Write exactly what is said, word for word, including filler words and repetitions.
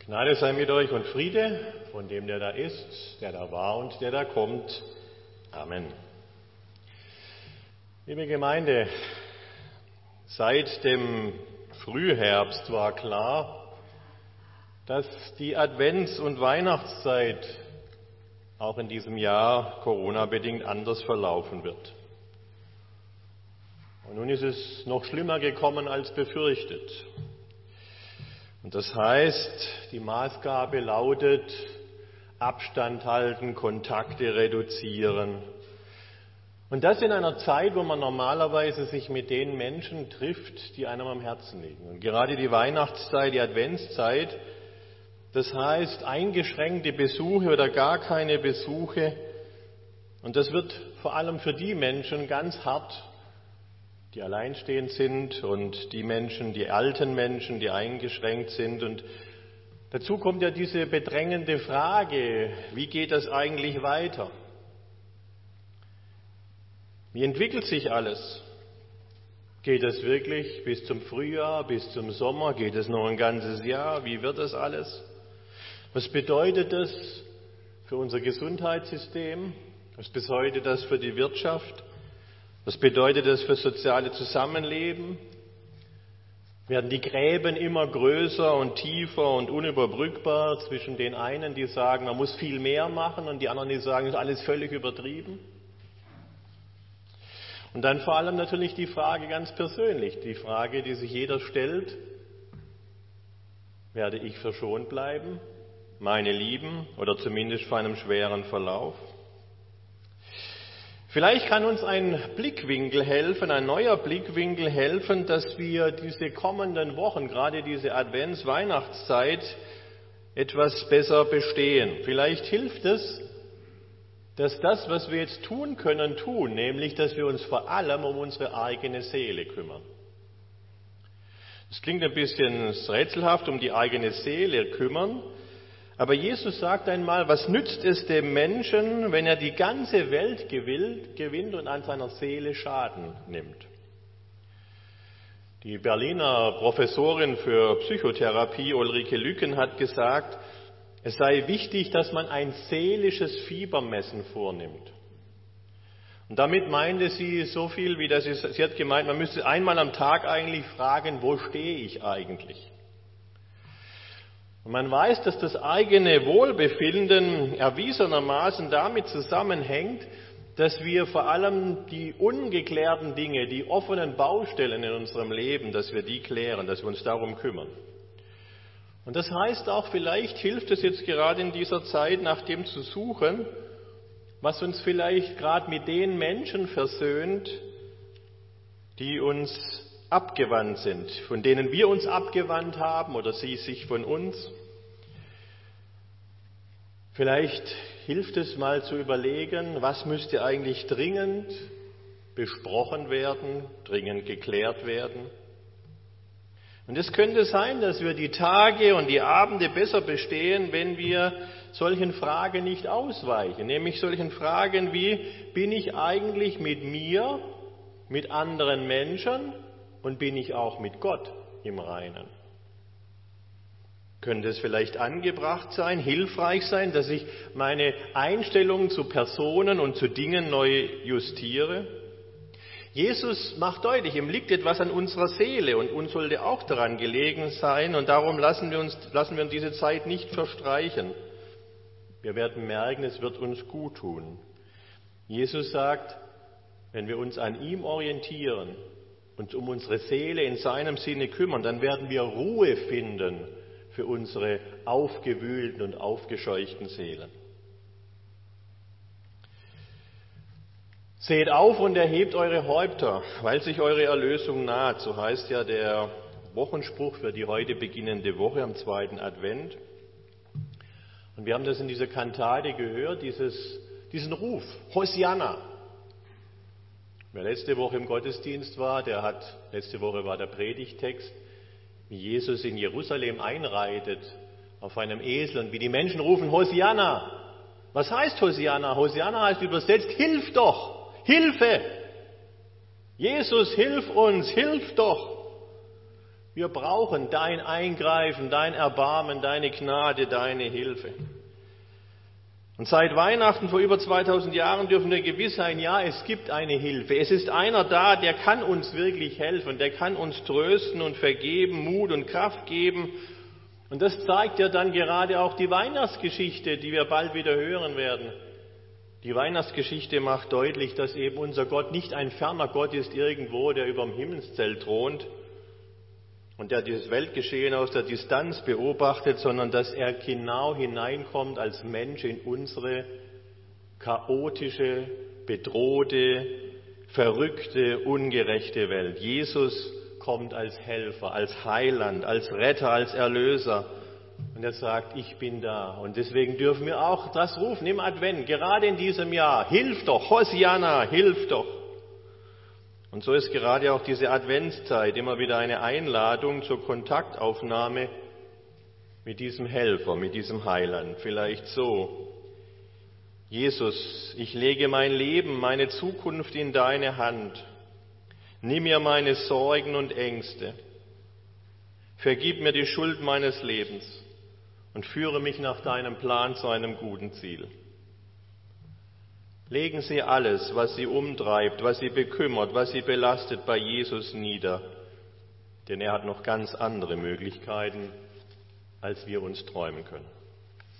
Gnade sei mit euch und Friede von dem, der da ist, der da war und der da kommt. Amen. Liebe Gemeinde, seit dem Frühherbst war klar, dass die Advents- und Weihnachtszeit auch in diesem Jahr Corona-bedingt anders verlaufen wird. Und nun ist es noch schlimmer gekommen als befürchtet. Und das heißt, die Maßgabe lautet, Abstand halten, Kontakte reduzieren. Und das in einer Zeit, wo man normalerweise sich mit den Menschen trifft, die einem am Herzen liegen. Und gerade die Weihnachtszeit, die Adventszeit, das heißt eingeschränkte Besuche oder gar keine Besuche. Und das wird vor allem für die Menschen ganz hart, die alleinstehend sind und die Menschen, die alten Menschen, die eingeschränkt sind. Und dazu kommt ja diese bedrängende Frage, wie geht das eigentlich weiter? Wie entwickelt sich alles? Geht es wirklich bis zum Frühjahr, bis zum Sommer? Geht es noch ein ganzes Jahr? Wie wird das alles? Was bedeutet das für unser Gesundheitssystem? Was bedeutet das für die Wirtschaft? Was bedeutet das für soziale Zusammenleben? Werden die Gräben immer größer und tiefer und unüberbrückbar zwischen den einen, die sagen, man muss viel mehr machen, und die anderen, die sagen, es ist alles völlig übertrieben? Und dann vor allem natürlich die Frage ganz persönlich, die Frage, die sich jeder stellt: Werde ich verschont bleiben, meine Lieben, oder zumindest vor einem schweren Verlauf? Vielleicht kann uns ein Blickwinkel helfen, ein neuer Blickwinkel helfen, dass wir diese kommenden Wochen, gerade diese Advents-, Weihnachtszeit, etwas besser bestehen. Vielleicht hilft es, dass das, was wir jetzt tun können, tun, nämlich, dass wir uns vor allem um unsere eigene Seele kümmern. Das klingt ein bisschen rätselhaft, um die eigene Seele kümmern. Aber Jesus sagt einmal, was nützt es dem Menschen, wenn er die ganze Welt gewinnt und an seiner Seele Schaden nimmt? Die Berliner Professorin für Psychotherapie Ulrike Lücken hat gesagt, es sei wichtig, dass man ein seelisches Fiebermessen vornimmt. Und damit meinte sie so viel, wie das ist, sie hat gemeint, man müsste einmal am Tag eigentlich fragen, wo stehe ich eigentlich? Und man weiß, dass das eigene Wohlbefinden erwiesenermaßen damit zusammenhängt, dass wir vor allem die ungeklärten Dinge, die offenen Baustellen in unserem Leben, dass wir die klären, dass wir uns darum kümmern. Und das heißt auch, vielleicht hilft es jetzt gerade in dieser Zeit, nach dem zu suchen, was uns vielleicht gerade mit den Menschen versöhnt, die uns abgewandt sind, von denen wir uns abgewandt haben oder sie sich von uns. Vielleicht hilft es mal zu überlegen, was müsste eigentlich dringend besprochen werden, dringend geklärt werden. Und es könnte sein, dass wir die Tage und die Abende besser bestehen, wenn wir solchen Fragen nicht ausweichen, nämlich solchen Fragen wie, bin ich eigentlich mit mir, mit anderen Menschen, und bin ich auch mit Gott im Reinen? Könnte es vielleicht angebracht sein, hilfreich sein, dass ich meine Einstellung zu Personen und zu Dingen neu justiere? Jesus macht deutlich, ihm liegt etwas an unserer Seele und uns sollte auch daran gelegen sein, und darum lassen wir uns, lassen wir uns diese Zeit nicht verstreichen. Wir werden merken, es wird uns gut tun. Jesus sagt, wenn wir uns an ihm orientieren, uns um unsere Seele in seinem Sinne kümmern, dann werden wir Ruhe finden für unsere aufgewühlten und aufgescheuchten Seelen. Seht auf und erhebt eure Häupter, weil sich eure Erlösung naht. So heißt ja der Wochenspruch für die heute beginnende Woche am zweiten Advent. Und wir haben das in dieser Kantate gehört, dieses, diesen Ruf, Hosianna. Wer letzte Woche im Gottesdienst war, der hat, letzte Woche war der Predigtext, wie Jesus in Jerusalem einreitet auf einem Esel und wie die Menschen rufen, Hosianna. Was heißt Hosianna? Hosianna heißt übersetzt, hilf doch, Hilfe. Jesus, hilf uns, hilf doch. Wir brauchen dein Eingreifen, dein Erbarmen, deine Gnade, deine Hilfe. Und seit Weihnachten vor über zweitausend Jahren dürfen wir gewiss sein, ja, es gibt eine Hilfe. Es ist einer da, der kann uns wirklich helfen, der kann uns trösten und vergeben, Mut und Kraft geben. Und das zeigt ja dann gerade auch die Weihnachtsgeschichte, die wir bald wieder hören werden. Die Weihnachtsgeschichte macht deutlich, dass eben unser Gott nicht ein ferner Gott ist irgendwo, der über dem Himmelszelt thront und der dieses Weltgeschehen aus der Distanz beobachtet, sondern dass er genau hineinkommt als Mensch in unsere chaotische, bedrohte, verrückte, ungerechte Welt. Jesus kommt als Helfer, als Heiland, als Retter, als Erlöser. Und er sagt, ich bin da. Und deswegen dürfen wir auch das rufen im Advent, gerade in diesem Jahr. Hilf doch, Hosianna, hilf doch. Und so ist gerade auch diese Adventszeit immer wieder eine Einladung zur Kontaktaufnahme mit diesem Helfer, mit diesem Heiland. Vielleicht so: Jesus, ich lege mein Leben, meine Zukunft in deine Hand. Nimm mir meine Sorgen und Ängste. Vergib mir die Schuld meines Lebens und führe mich nach deinem Plan zu einem guten Ziel. Legen Sie alles, was Sie umtreibt, was Sie bekümmert, was Sie belastet, bei Jesus nieder, denn er hat noch ganz andere Möglichkeiten, als wir uns träumen können.